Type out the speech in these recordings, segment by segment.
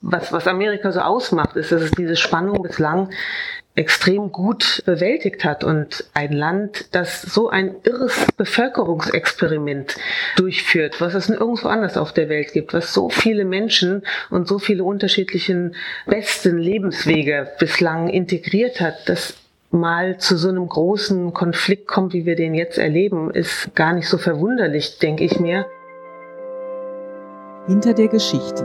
was Amerika so ausmacht, ist, dass es diese Spannung bislang extrem gut bewältigt hat und ein Land, das so ein irres Bevölkerungsexperiment durchführt, was es nirgendwo anders auf der Welt gibt, was so viele Menschen und so viele unterschiedlichen besten Lebenswege bislang integriert hat, dass mal zu so einem großen Konflikt kommt, wie wir den jetzt erleben, ist gar nicht so verwunderlich, denke ich mir. Hinter der Geschichte.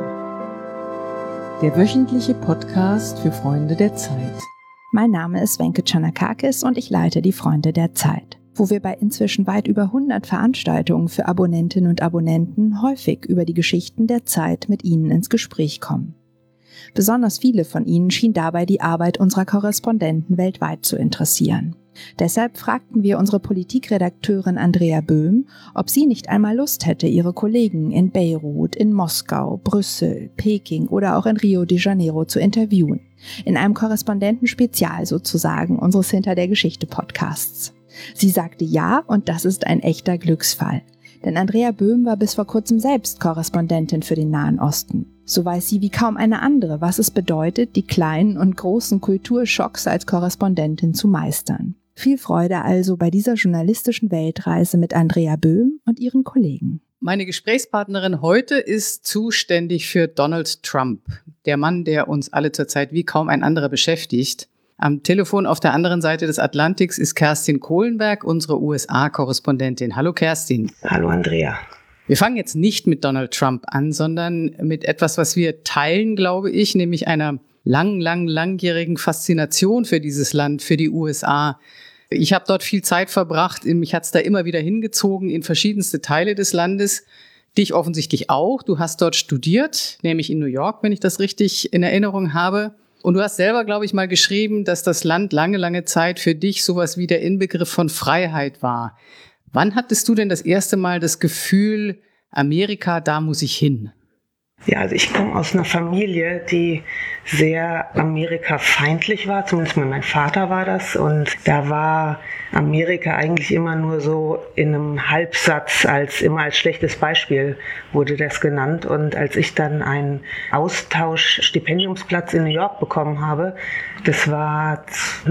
Der wöchentliche Podcast für Freunde der Zeit. Mein Name ist Wenke Tschanakakis und ich leite die Freunde der Zeit, wo wir bei inzwischen weit über 100 Veranstaltungen für Abonnentinnen und Abonnenten häufig über die Geschichten der Zeit mit ihnen ins Gespräch kommen. Besonders viele von ihnen schien dabei die Arbeit unserer Korrespondenten weltweit zu interessieren. Deshalb fragten wir unsere Politikredakteurin Andrea Böhm, ob sie nicht einmal Lust hätte, ihre Kollegen in Beirut, in Moskau, Brüssel, Peking oder auch in Rio de Janeiro zu interviewen. In einem Korrespondentenspezial sozusagen unseres Hinter der Geschichte Podcasts. Sie sagte ja und das ist ein echter Glücksfall. Denn Andrea Böhm war bis vor kurzem selbst Korrespondentin für den Nahen Osten. So weiß sie wie kaum eine andere, was es bedeutet, die kleinen und großen Kulturschocks als Korrespondentin zu meistern. Viel Freude also bei dieser journalistischen Weltreise mit Andrea Böhm und ihren Kollegen. Meine Gesprächspartnerin heute ist zuständig für Donald Trump, der Mann, der uns alle zurzeit wie kaum ein anderer beschäftigt. Am Telefon auf der anderen Seite des Atlantiks ist Kerstin Kohlenberg, unsere USA-Korrespondentin. Hallo Kerstin. Hallo Andrea. Wir fangen jetzt nicht mit Donald Trump an, sondern mit etwas, was wir teilen, glaube ich, nämlich einer langjährigen Faszination für dieses Land, für die USA. Ich habe dort viel Zeit verbracht, mich hat's da immer wieder hingezogen in verschiedenste Teile des Landes. Dich offensichtlich auch. Du hast dort studiert, nämlich in New York, wenn ich das richtig in Erinnerung habe. Und du hast selber, glaube ich, mal geschrieben, dass das Land lange Zeit für dich sowas wie der Inbegriff von Freiheit war. Wann hattest du denn das erste Mal das Gefühl, Amerika, da muss ich hin? Ja, also ich komme aus einer Familie, die sehr amerikafeindlich war, zumindest mein Vater war das. Und da war Amerika eigentlich immer nur so in einem Halbsatz, immer als schlechtes Beispiel wurde das genannt. Und als ich dann einen Austauschstipendiumsplatz in New York bekommen habe, das war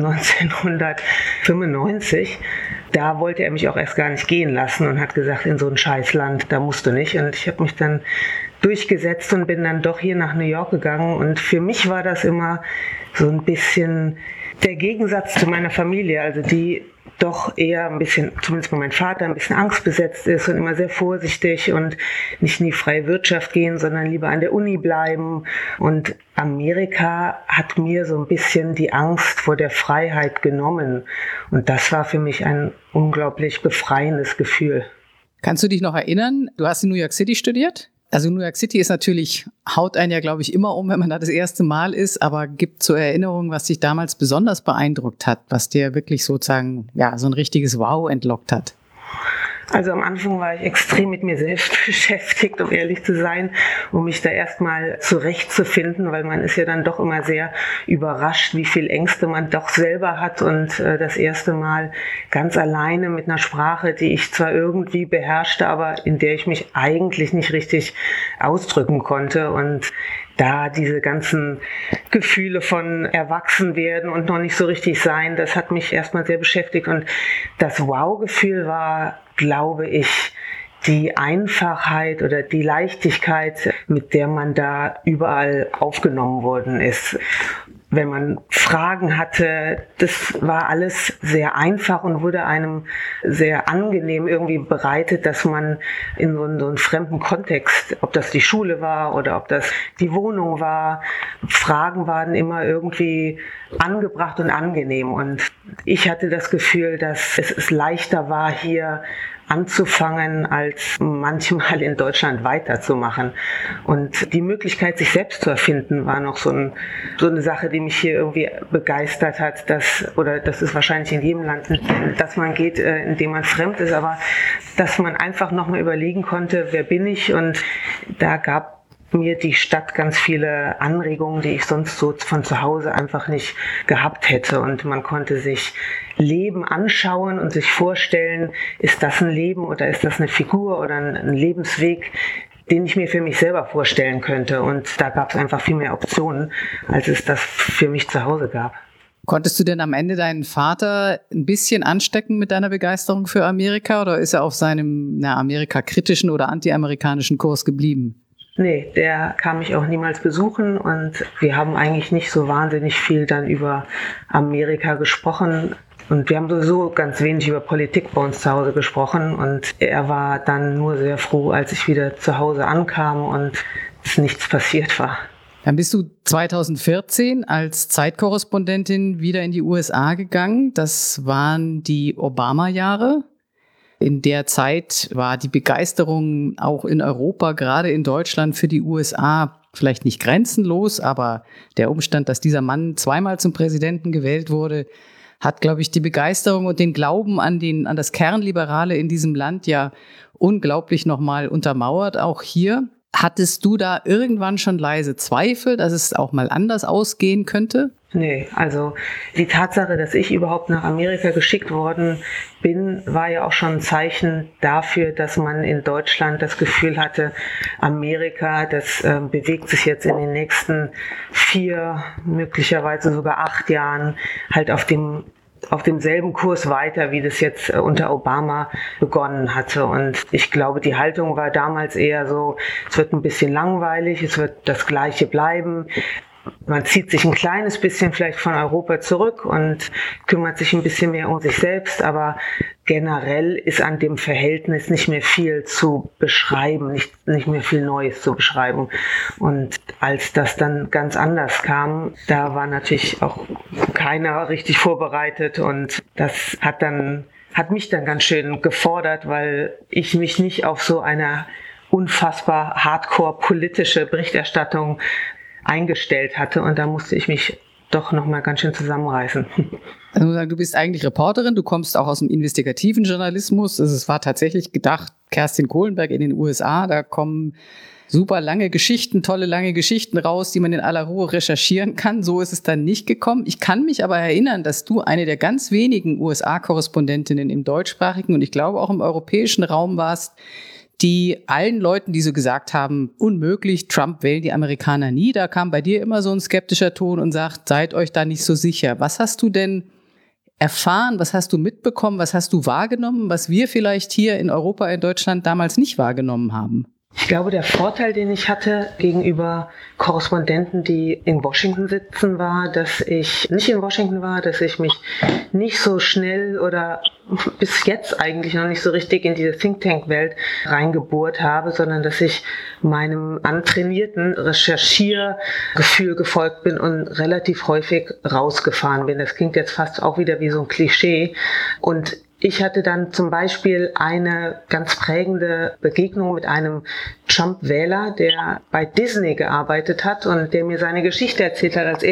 1995, da wollte er mich auch erst gar nicht gehen lassen und hat gesagt, in so ein Scheißland, da musst du nicht. Und ich habe mich dann durchgesetzt und bin dann doch hier nach New York gegangen. Und für mich war das immer so ein bisschen der Gegensatz zu meiner Familie, also die doch eher ein bisschen, zumindest bei meinem Vater, ein bisschen angstbesetzt ist und immer sehr vorsichtig und nicht in die freie Wirtschaft gehen, sondern lieber an der Uni bleiben. Und Amerika hat mir so ein bisschen die Angst vor der Freiheit genommen. Und das war für mich ein unglaublich befreiendes Gefühl. Kannst du dich noch erinnern, du hast in New York City studiert? Also New York City ist natürlich, haut einen ja, glaube ich, immer um, wenn man da das erste Mal ist, aber gibt zur Erinnerung, was dich damals besonders beeindruckt hat, was dir wirklich sozusagen, ja, so ein richtiges Wow entlockt hat? Also am Anfang war ich extrem mit mir selbst beschäftigt, um ehrlich zu sein, um mich da erstmal zurechtzufinden, weil man ist ja dann doch immer sehr überrascht, wie viel Ängste man doch selber hat und das erste Mal ganz alleine mit einer Sprache, die ich zwar irgendwie beherrschte, aber in der ich mich eigentlich nicht richtig ausdrücken konnte und da diese ganzen Gefühle von Erwachsenwerden und noch nicht so richtig sein, das hat mich erstmal sehr beschäftigt und das Wow-Gefühl war, glaube ich, die Einfachheit oder die Leichtigkeit, mit der man da überall aufgenommen worden ist. Wenn man Fragen hatte, das war alles sehr einfach und wurde einem sehr angenehm irgendwie bereitet, dass man in so einen fremden Kontext, ob das die Schule war oder ob das die Wohnung war, Fragen waren immer irgendwie angebracht und angenehm. Und ich hatte das Gefühl, dass es leichter war, hier anzufangen, als manchmal in Deutschland weiterzumachen. Und die Möglichkeit, sich selbst zu erfinden, war noch so eine Sache, die mich hier irgendwie begeistert hat. Das ist wahrscheinlich in jedem Land, dass man geht, indem man fremd ist, aber dass man einfach nochmal überlegen konnte, wer bin ich? Und da gab mir die Stadt ganz viele Anregungen, die ich sonst so von zu Hause einfach nicht gehabt hätte. Und man konnte sich Leben anschauen und sich vorstellen, ist das ein Leben oder ist das eine Figur oder ein Lebensweg, den ich mir für mich selber vorstellen könnte. Und da gab es einfach viel mehr Optionen, als es das für mich zu Hause gab. Konntest du denn am Ende deinen Vater ein bisschen anstecken mit deiner Begeisterung für Amerika oder ist er auf seinem Amerika-kritischen oder anti-amerikanischen Kurs geblieben? Nee, der kam mich auch niemals besuchen und wir haben eigentlich nicht so wahnsinnig viel dann über Amerika gesprochen. Und wir haben sowieso ganz wenig über Politik bei uns zu Hause gesprochen und er war dann nur sehr froh, als ich wieder zu Hause ankam und es nichts passiert war. Dann bist du 2014 als Zeitkorrespondentin wieder in die USA gegangen. Das waren die Obama-Jahre. In der Zeit war die Begeisterung auch in Europa, gerade in Deutschland, für die USA vielleicht nicht grenzenlos, aber der Umstand, dass dieser Mann zweimal zum Präsidenten gewählt wurde, hat, glaube ich, die Begeisterung und den Glauben an das Kernliberale in diesem Land ja unglaublich nochmal untermauert, auch hier. Hattest du da irgendwann schon leise Zweifel, dass es auch mal anders ausgehen könnte? Nee, also die Tatsache, dass ich überhaupt nach Amerika geschickt worden bin, war ja auch schon ein Zeichen dafür, dass man in Deutschland das Gefühl hatte, Amerika, das bewegt sich jetzt in den nächsten 4, möglicherweise sogar 8 Jahren halt auf demselben Kurs weiter, wie das jetzt unter Obama begonnen hatte. Und ich glaube, die Haltung war damals eher so, es wird ein bisschen langweilig, es wird das Gleiche bleiben. Man zieht sich ein kleines bisschen vielleicht von Europa zurück und kümmert sich ein bisschen mehr um sich selbst, aber generell ist an dem Verhältnis nicht mehr viel zu beschreiben, nicht mehr viel Neues zu beschreiben. Und als das dann ganz anders kam, da war natürlich auch keiner richtig vorbereitet und das hat mich dann ganz schön gefordert, weil ich mich nicht auf so eine unfassbar hardcore politische Berichterstattung eingestellt hatte und da musste ich mich doch nochmal ganz schön zusammenreißen. Also du bist eigentlich Reporterin, du kommst auch aus dem investigativen Journalismus. Also es war tatsächlich gedacht, Kerstin Kohlenberg in den USA, da kommen super lange Geschichten, tolle lange Geschichten raus, die man in aller Ruhe recherchieren kann. So ist es dann nicht gekommen. Ich kann mich aber erinnern, dass du eine der ganz wenigen USA-Korrespondentinnen im deutschsprachigen und ich glaube auch im europäischen Raum warst, die allen Leuten, die so gesagt haben, unmöglich, Trump wählen die Amerikaner nie, da kam bei dir immer so ein skeptischer Ton und sagt, seid euch da nicht so sicher. Was hast du denn erfahren, was hast du mitbekommen, was hast du wahrgenommen, was wir vielleicht hier in Europa, in Deutschland damals nicht wahrgenommen haben? Ich glaube, der Vorteil, den ich hatte gegenüber Korrespondenten, die in Washington sitzen, war, dass ich nicht in Washington war, dass ich mich nicht so schnell oder bis jetzt eigentlich noch nicht so richtig in diese Think-Tank-Welt reingebohrt habe, sondern dass ich meinem antrainierten Recherchiergefühl gefolgt bin und relativ häufig rausgefahren bin. Das klingt jetzt fast auch wieder wie so ein Klischee. Und ich hatte dann zum Beispiel eine ganz prägende Begegnung mit einem Trump-Wähler, der bei Disney gearbeitet hat und der mir seine Geschichte erzählt hat als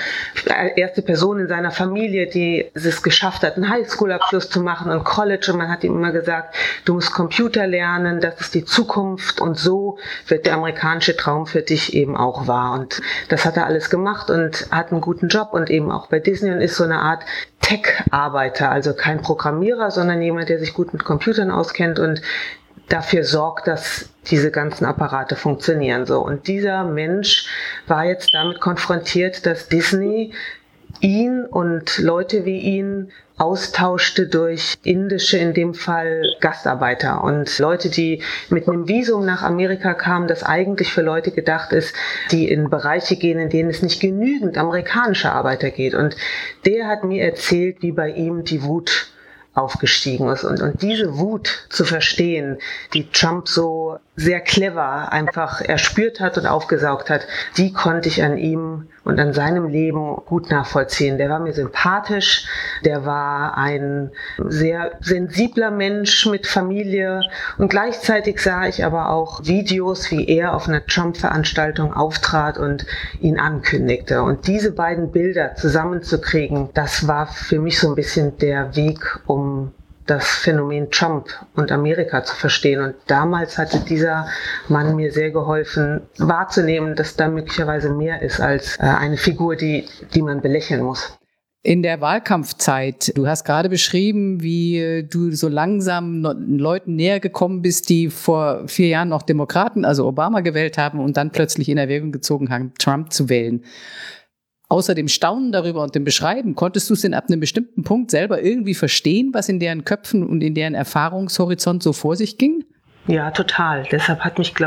erste Person in seiner Familie, die es geschafft hat, einen Highschool-Abschluss zu machen und College. Und man hat ihm immer gesagt, du musst Computer lernen, das ist die Zukunft und so wird der amerikanische Traum für dich eben auch wahr. Und das hat er alles gemacht und hat einen guten Job und eben auch bei Disney und ist so eine Art Tech-Arbeiter, also kein Programmierer, sondern jemand, der sich gut mit Computern auskennt und dafür sorgt, dass diese ganzen Apparate funktionieren. So. Und dieser Mensch war jetzt damit konfrontiert, dass Disney ihn und Leute wie ihn austauschte durch indische, in dem Fall Gastarbeiter und Leute, die mit einem Visum nach Amerika kamen, das eigentlich für Leute gedacht ist, die in Bereiche gehen, in denen es nicht genügend amerikanische Arbeiter geht. Und der hat mir erzählt, wie bei ihm die Wut aufgestiegen ist. Und diese Wut zu verstehen, die Trump so sehr clever einfach erspürt hat und aufgesaugt hat, die konnte ich an ihm und an seinem Leben gut nachvollziehen. Der war mir sympathisch, der war ein sehr sensibler Mensch mit Familie und gleichzeitig sah ich aber auch Videos, wie er auf einer Trump-Veranstaltung auftrat und ihn ankündigte. Und diese beiden Bilder zusammenzukriegen, das war für mich so ein bisschen der Weg, um das Phänomen Trump und Amerika zu verstehen. Und damals hatte dieser Mann mir sehr geholfen, wahrzunehmen, dass da möglicherweise mehr ist als eine Figur, die man belächeln muss. In der Wahlkampfzeit, du hast gerade beschrieben, wie du so langsam Leuten näher gekommen bist, die vor 4 Jahren noch Demokraten, also Obama gewählt haben und dann plötzlich in Erwägung gezogen haben, Trump zu wählen. Außer dem Staunen darüber und dem Beschreiben, konntest du es denn ab einem bestimmten Punkt selber irgendwie verstehen, was in deren Köpfen und in deren Erfahrungshorizont so vor sich ging? Ja, total. Deshalb hat es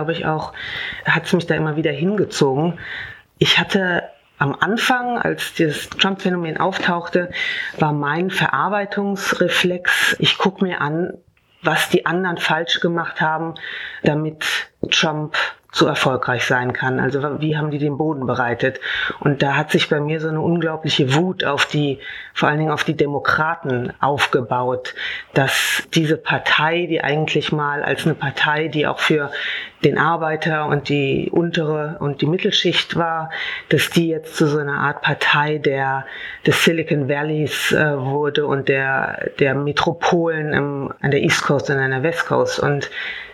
mich da immer wieder hingezogen. Ich hatte am Anfang, als das Trump-Phänomen auftauchte, war mein Verarbeitungsreflex, ich gucke mir an, was die anderen falsch gemacht haben, damit Trump so erfolgreich sein kann. Also wie haben die den Boden bereitet? Und da hat sich bei mir so eine unglaubliche Wut vor allen Dingen auf die Demokraten aufgebaut, dass diese Partei, die eigentlich mal als eine Partei, die auch für den Arbeiter und die untere und die Mittelschicht war, dass die jetzt zu so einer Art Partei des Silicon Valleys wurde und der Metropolen an der East Coast und an der West Coast. Und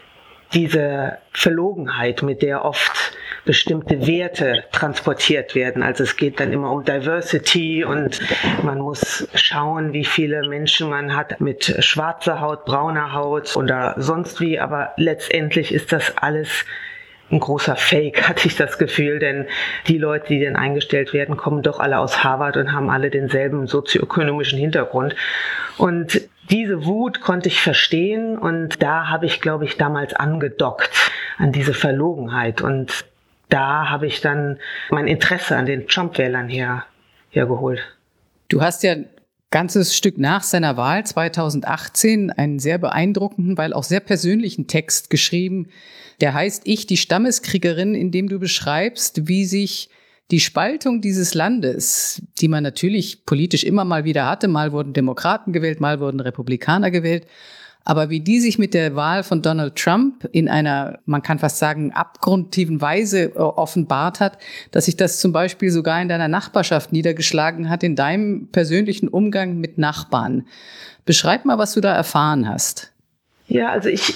diese Verlogenheit, mit der oft bestimmte Werte transportiert werden. Also es geht dann immer um Diversity und man muss schauen, wie viele Menschen man hat mit schwarzer Haut, brauner Haut oder sonst wie. Aber letztendlich ist das alles ein großer Fake, hatte ich das Gefühl, denn die Leute, die dann eingestellt werden, kommen doch alle aus Harvard und haben alle denselben sozioökonomischen Hintergrund. Und diese Wut konnte ich verstehen und da habe ich, glaube ich, damals angedockt an diese Verlogenheit und da habe ich dann mein Interesse an den Trump-Wählern hergeholt. Du hast ja ein ganzes Stück nach seiner Wahl 2018 einen sehr beeindruckenden, weil auch sehr persönlichen Text geschrieben, der heißt Ich, die Stammeskriegerin, in dem du beschreibst, wie sich die Spaltung dieses Landes, die man natürlich politisch immer mal wieder hatte, mal wurden Demokraten gewählt, mal wurden Republikaner gewählt, aber wie die sich mit der Wahl von Donald Trump in einer, man kann fast sagen, abgrundtiefen Weise offenbart hat, dass sich das zum Beispiel sogar in deiner Nachbarschaft niedergeschlagen hat, in deinem persönlichen Umgang mit Nachbarn. Beschreib mal, was du da erfahren hast. Ja,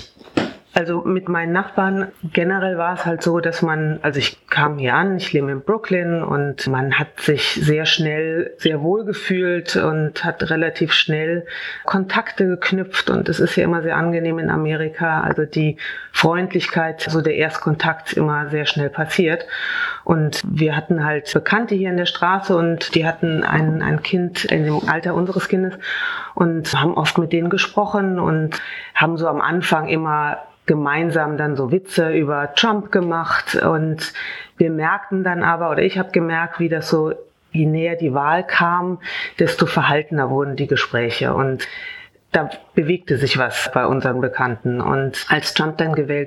also mit meinen Nachbarn generell war es halt so, dass ich kam hier an, ich lebe in Brooklyn und man hat sich sehr schnell sehr wohl gefühlt und hat relativ schnell Kontakte geknüpft und es ist ja immer sehr angenehm in Amerika, also die Freundlichkeit, so der Erstkontakt immer sehr schnell passiert und wir hatten halt Bekannte hier in der Straße und die hatten ein Kind in dem Alter unseres Kindes und haben oft mit denen gesprochen und haben so am Anfang immer gemeinsam dann so Witze über Trump gemacht und wir merkten dann aber, oder ich habe gemerkt, wie das so, je näher die Wahl kam, desto verhaltener wurden die Gespräche und da bewegte sich was bei unseren Bekannten und als Trump dann gewählt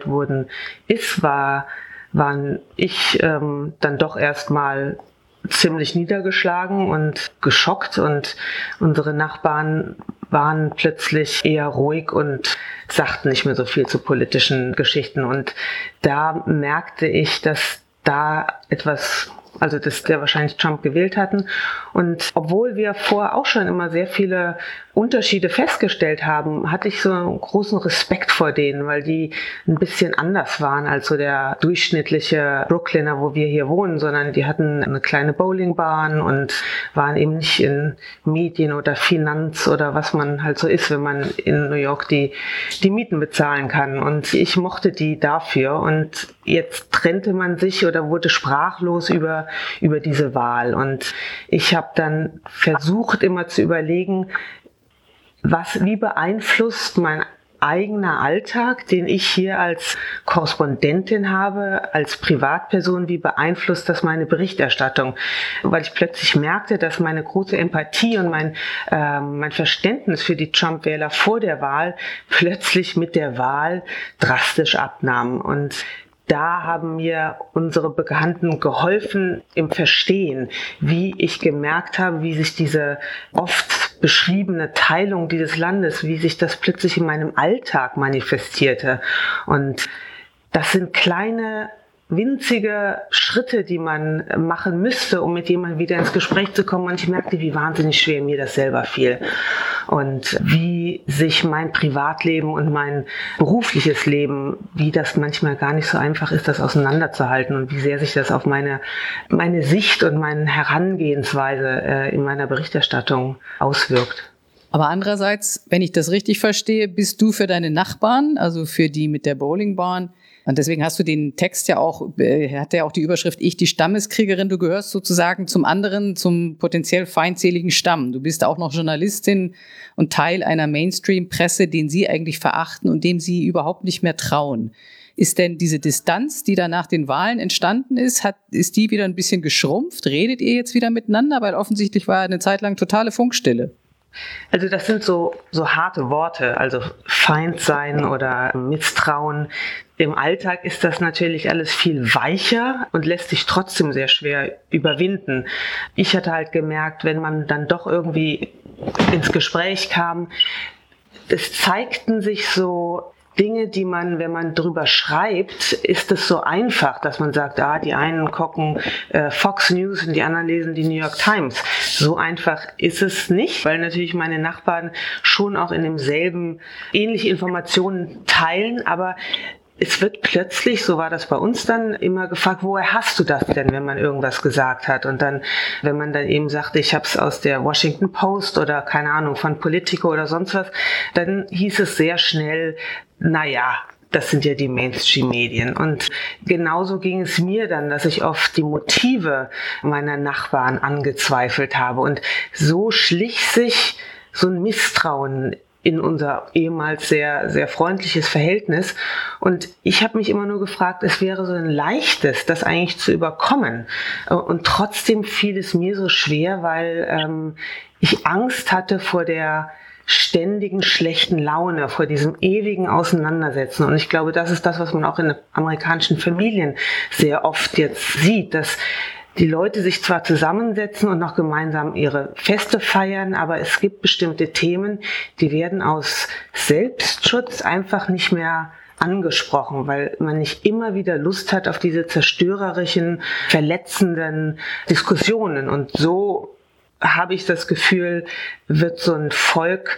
waren ich dann doch erstmal ziemlich niedergeschlagen und geschockt und unsere Nachbarn waren plötzlich eher ruhig und sagten nicht mehr so viel zu politischen Geschichten und da merkte ich, dass da etwas, also dass der wahrscheinlich Trump gewählt hatten und obwohl wir vorher auch schon immer sehr viele Unterschiede festgestellt haben, hatte ich so einen großen Respekt vor denen, weil die ein bisschen anders waren als so der durchschnittliche Brooklyner, wo wir hier wohnen, sondern die hatten eine kleine Bowlingbahn und waren eben nicht in Medien oder Finanz oder was man halt so ist, wenn man in New York die Mieten bezahlen kann. Und ich mochte die dafür und jetzt trennte man sich oder wurde sprachlos über diese Wahl. Und ich habe dann versucht, immer zu überlegen, wie beeinflusst mein eigener Alltag, den ich hier als Korrespondentin habe, als Privatperson, wie beeinflusst das meine Berichterstattung? Weil ich plötzlich merkte, dass meine große Empathie und mein Verständnis für die Trump-Wähler vor der Wahl plötzlich mit der Wahl drastisch abnahm. Und da haben mir unsere Bekannten geholfen im Verstehen, wie ich gemerkt habe, wie sich diese oft beschriebene Teilung dieses Landes, wie sich das plötzlich in meinem Alltag manifestierte. Und das sind kleine, winzige Schritte, die man machen müsste, um mit jemandem wieder ins Gespräch zu kommen. Und ich merkte, wie wahnsinnig schwer mir das selber fiel. und wie sich mein Privatleben und mein berufliches Leben, wie das manchmal gar nicht so einfach ist, das auseinanderzuhalten und wie sehr sich das auf meine Sicht und meine Herangehensweise in meiner Berichterstattung auswirkt. Aber andererseits, wenn ich das richtig verstehe, bist du für deine Nachbarn, also für die mit der Bowlingbahn, und deswegen hast du den Text ja auch, hat ja auch die Überschrift Ich, die Stammeskriegerin, du gehörst sozusagen zum anderen, zum potenziell feindseligen Stamm. Du bist auch noch Journalistin und Teil einer Mainstream-Presse, den sie eigentlich verachten und dem sie überhaupt nicht mehr trauen. Ist denn diese Distanz, die da nach den Wahlen entstanden ist die wieder ein bisschen geschrumpft? Redet ihr jetzt wieder miteinander? Weil offensichtlich war eine Zeit lang totale Funkstille. Also das sind so harte Worte, also Feind sein oder Misstrauen. Im Alltag ist das natürlich alles viel weicher und lässt sich trotzdem sehr schwer überwinden. Ich hatte halt gemerkt, wenn man dann doch irgendwie ins Gespräch kam, es zeigten sich so Dinge, die man, wenn man drüber schreibt, ist es so einfach, dass man sagt, die einen gucken Fox News und die anderen lesen die New York Times. So einfach ist es nicht, weil natürlich meine Nachbarn schon auch in demselben ähnliche Informationen teilen, aber es wird plötzlich, so war das bei uns dann, immer gefragt, woher hast du das denn, wenn man irgendwas gesagt hat? Und dann, wenn man dann eben sagte, ich habe es aus der Washington Post oder keine Ahnung, von Politico oder sonst was, dann hieß es sehr schnell, das sind ja die Mainstream-Medien. Und genauso ging es mir dann, dass ich oft die Motive meiner Nachbarn angezweifelt habe. Und so schlich sich so ein Misstrauen in unser ehemals sehr, sehr freundliches Verhältnis. Und ich habe mich immer nur gefragt, es wäre so ein leichtes, das eigentlich zu überkommen. Und trotzdem fiel es mir so schwer, weil ich Angst hatte vor der ständigen schlechten Laune, vor diesem ewigen Auseinandersetzen. Und ich glaube, das ist das, was man auch in amerikanischen Familien sehr oft jetzt sieht, dass die Leute sich zwar zusammensetzen und noch gemeinsam ihre Feste feiern, aber es gibt bestimmte Themen, die werden aus Selbstschutz einfach nicht mehr angesprochen, weil man nicht immer wieder Lust hat auf diese zerstörerischen, verletzenden Diskussionen. Und so habe ich das Gefühl, wird so ein Volk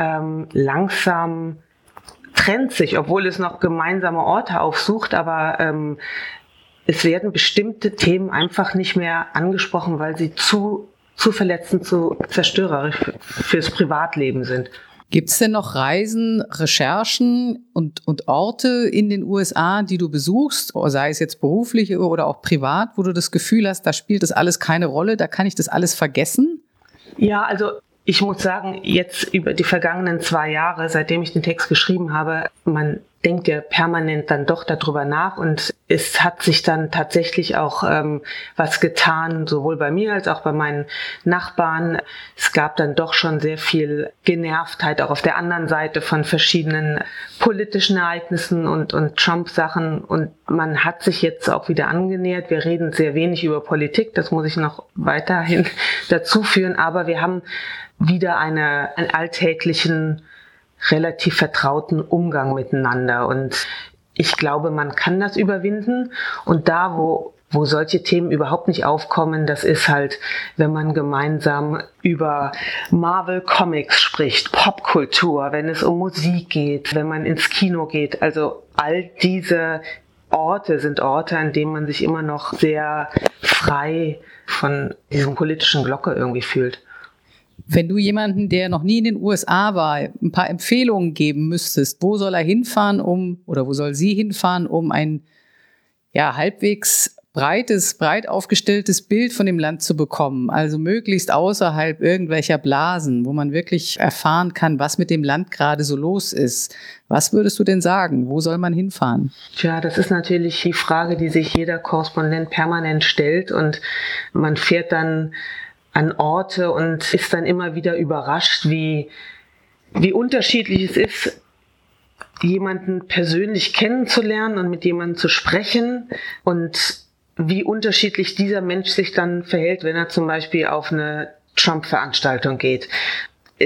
langsam trennt sich, obwohl es noch gemeinsame Orte aufsucht, aber es werden bestimmte Themen einfach nicht mehr angesprochen, weil sie zu verletzend, zu zerstörerisch fürs Privatleben sind. Gibt es denn noch Reisen, Recherchen und Orte in den USA, die du besuchst, sei es jetzt beruflich oder auch privat, wo du das Gefühl hast, da spielt das alles keine Rolle, da kann ich das alles vergessen? Ja, also ich muss sagen, jetzt über die vergangenen 2 Jahre, seitdem ich den Text geschrieben habe, man denkt ja permanent dann doch darüber nach und es hat sich dann tatsächlich auch was getan, sowohl bei mir als auch bei meinen Nachbarn. Es gab dann doch schon sehr viel Genervtheit auch auf der anderen Seite von verschiedenen politischen Ereignissen und Trump-Sachen und man hat sich jetzt auch wieder angenähert. Wir reden sehr wenig über Politik, das muss ich noch weiterhin dazu führen, aber wir haben wieder einen alltäglichen, relativ vertrauten Umgang miteinander. Und ich glaube, man kann das überwinden. Und da, wo solche Themen überhaupt nicht aufkommen, das ist halt, wenn man gemeinsam über Marvel Comics spricht, Popkultur, wenn es um Musik geht, wenn man ins Kino geht. Also all diese Orte sind Orte, an denen man sich immer noch sehr frei von diesem politischen Glocke irgendwie fühlt. Wenn du jemanden, der noch nie in den USA war, ein paar Empfehlungen geben müsstest, wo soll er hinfahren, wo soll sie hinfahren, um ein halbwegs breit aufgestelltes Bild von dem Land zu bekommen, also möglichst außerhalb irgendwelcher Blasen, wo man wirklich erfahren kann, was mit dem Land gerade so los ist. Was würdest du denn sagen? Wo soll man hinfahren? Tja, das ist natürlich die Frage, die sich jeder Korrespondent permanent stellt und man fährt dann an Orte und ist dann immer wieder überrascht, wie unterschiedlich es ist, jemanden persönlich kennenzulernen und mit jemandem zu sprechen und wie unterschiedlich dieser Mensch sich dann verhält, wenn er zum Beispiel auf eine Trump-Veranstaltung geht. Es gibt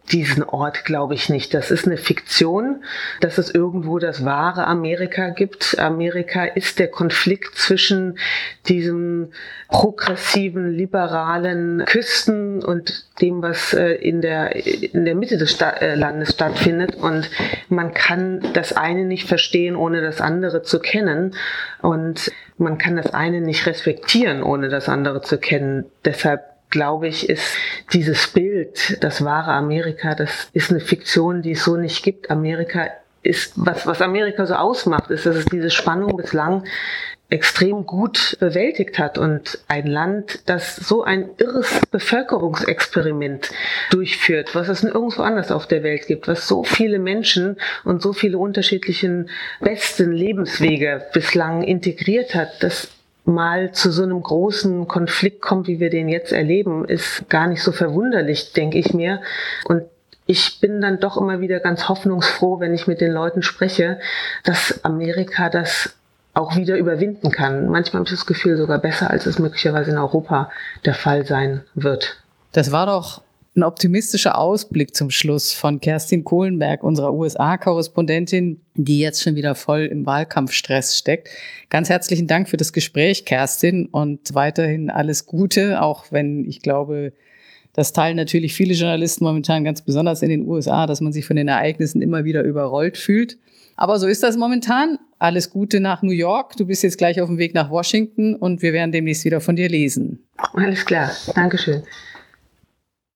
diesen Ort glaube ich nicht. Das ist eine Fiktion, dass es irgendwo das wahre Amerika gibt. Amerika ist der Konflikt zwischen diesem progressiven, liberalen Küsten und dem, was in der Mitte des Landes stattfindet. Und man kann das eine nicht verstehen, ohne das andere zu kennen. Und man kann das eine nicht respektieren, ohne das andere zu kennen. Deshalb glaube ich, ist dieses Bild, das wahre Amerika, das ist eine Fiktion, die es so nicht gibt. Amerika ist, was Amerika so ausmacht, ist, dass es diese Spannung bislang extrem gut bewältigt hat und ein Land, das so ein irres Bevölkerungsexperiment durchführt, was es nirgendwo anders auf der Welt gibt, was so viele Menschen und so viele unterschiedlichen besten Lebenswege bislang integriert hat, dass mal zu so einem großen Konflikt kommt, wie wir den jetzt erleben, ist gar nicht so verwunderlich, denke ich mir. Und ich bin dann doch immer wieder ganz hoffnungsfroh, wenn ich mit den Leuten spreche, dass Amerika das auch wieder überwinden kann. Manchmal habe ich das Gefühl, sogar besser, als es möglicherweise in Europa der Fall sein wird. Das war doch ein optimistischer Ausblick zum Schluss von Kerstin Kohlenberg, unserer USA-Korrespondentin, die jetzt schon wieder voll im Wahlkampfstress steckt. Ganz herzlichen Dank für das Gespräch, Kerstin, und weiterhin alles Gute, auch wenn ich glaube, das teilen natürlich viele Journalisten momentan ganz besonders in den USA, dass man sich von den Ereignissen immer wieder überrollt fühlt. Aber so ist das momentan. Alles Gute nach New York. Du bist jetzt gleich auf dem Weg nach Washington und wir werden demnächst wieder von dir lesen. Alles klar. Dankeschön.